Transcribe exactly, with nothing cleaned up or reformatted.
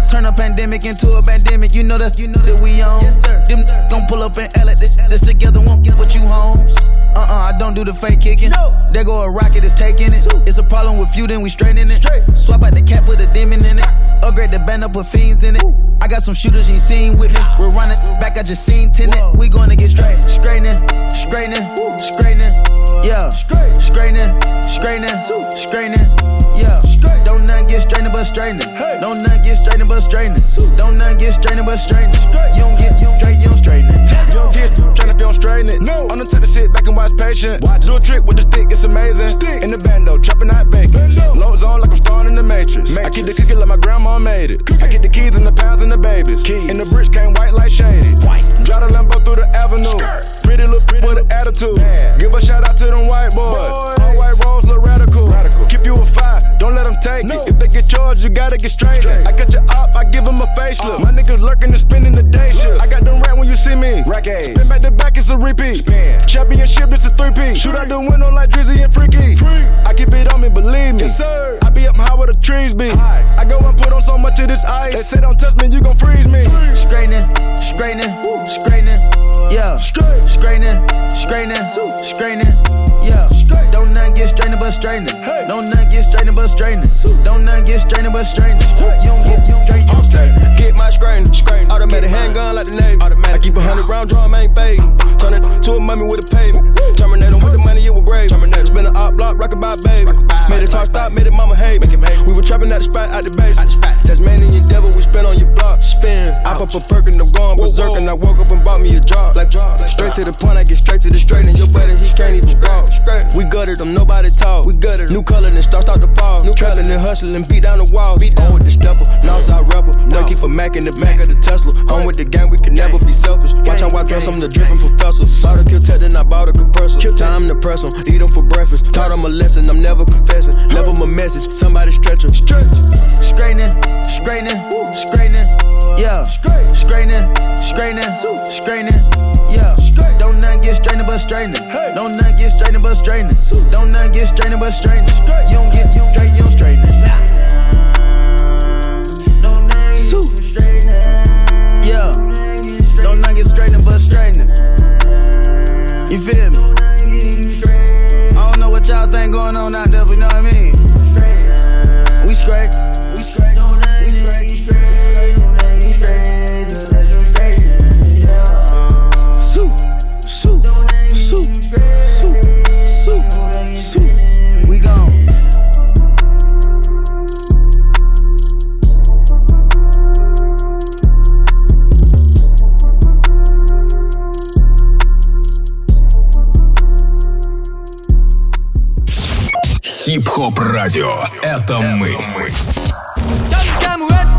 Turn a pandemic into a pandemic, you know that's, you know that we on. Yes, sir. Them gon' pull up and L it, this, this together won't get what you homes. Uh-uh, I don't do the fake kicking. No. There go a rocket, it's taking it. It's a problem with you, then we straighten it. Straight. Swap out the cap, put a demon in it. Upgrade the band up, put fiends in it. Ooh. I got some shooters you ain't seen with me. We're running back, I just seen tenant. Whoa. We gonna get straight, straightening, straightening, straightening. Yeah, straightening, straightening, straightening. Yeah, don't nothing get straightening but straightening. Don't nothing get straightening but straightening. Don't nothing get straightening but straightening. You don't get, you don't straight, you don't straighten it. You don't get straightening if you don't straighten it. No, I'm the type to sit back and watch patient. Watch. Do a trick with the stick, it's amazing. Stick. In the bando, chopping out bacon. Loads on like I'm starring in the Matrix. Matrix. I keep the cookie like my grandma made it. Cookie. I get the keys and the pounds and the babies. Keys. And the bricks came white like shady. White. Drive the Lambo through the avenue. Skirt. Pretty look pretty with an attitude. Man. Give a shout out to them white boys. boys. All white rolls look radical. radical. Keep you a five, don't let them take no. it. If they get charged, you gotta get straight. straight. I cut you up, I give them a facelift. Uh. My niggas lurking and spending the day shift. I got them right when you see me. Rack A's. Spin back to back, it's a repeat. Spin. Championship, this is three-piece. Shoot out the window like Drizzy and Freaky. Free. I keep it on me, believe me. Yes, sir. I be up high where the trees be. High. I go and put on so much of this ice. They say don't touch me, you gon' freeze me. Straightening, straightening, straightening. Yeah, straightening, straightening, straightening. Yeah, don't nothing get straightening but straightening. Don't nothing get straightening but straightening. Don't nothing get straightening but straightening. You don't get, you don't straight, you don't straighten. Get my straightening, straightening. Automatic handgun like the Navy. I keep a hundred round drum, ain't fading. Turn it to a mummy with a pavement. Terminate with the money, it was grave. Spin an op block, rockin' by baby. Made it talk stop, made it mama hate me. We were trapping at the spot, out the base. Tasmanian devil, we spin on your block. Spin. I pop a perk and I'm going berserk. And I woke up and bought me a job. Like straight to the point, I get straight to the straight. And your buddy, he can't even walk. We gutted them, nobody talk. We gutted new color, then start start to fall. New trapping and hustling, beat down the walls. On with the stepper, Northside rebel. No keep a Mac in the back of the Tesla. On with the gang, we can never be selfish. Watch how I dress, I'm the dripping professor. Saw the kill tech, then I bought a compressor. Time to press them, eat them for breakfast. Taught them a lesson, I'm never confessing. Left them a message, somebody stretch them. Straightening, straightening, straightening. Yeah, straightening, straightening, straightening. Yeah, don't nothing get straightening but straightening. Don't nothing get straightening but straightening. Don't nothing get straightening but straightening. You don't get, you don't straight, you don't straighten it. Yeah, don't nothing get straightening but straightening. You feel me? I don't know what y'all think going on out there, but you know what I mean? We straight. We straight. We straight. We straight. Sue. Sue. Sue. Sue. Sue. Sue. We gone. Хип-хоп радио. Это мы.